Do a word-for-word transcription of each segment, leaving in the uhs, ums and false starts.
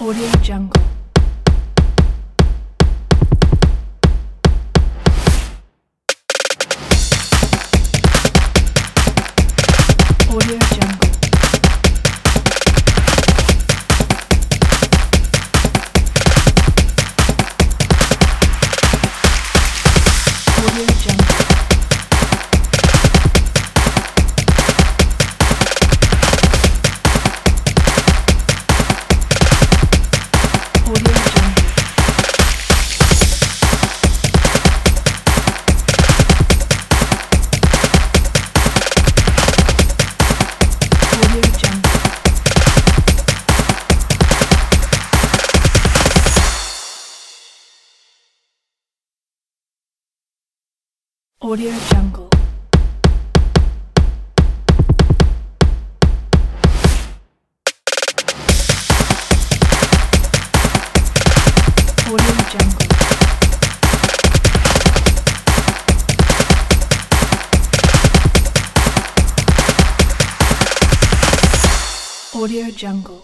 Audio Jungle. Audio Jungle. Audio Jungle. Audio Jungle. Audio Jungle. Audio Jungle. Audio Jungle. Audio Jungle.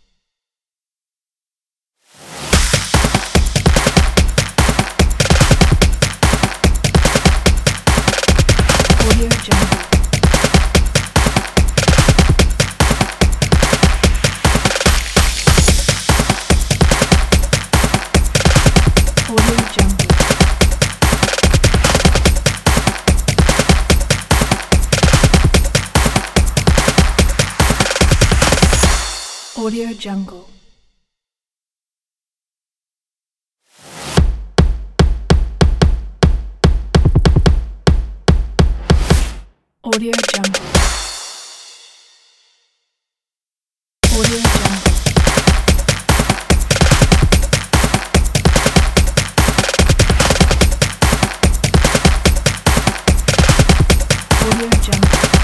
Audio Jungle. Audio Jungle. Audio Jungle. Audio Jungle. Audio Jungle. Audio Jungle.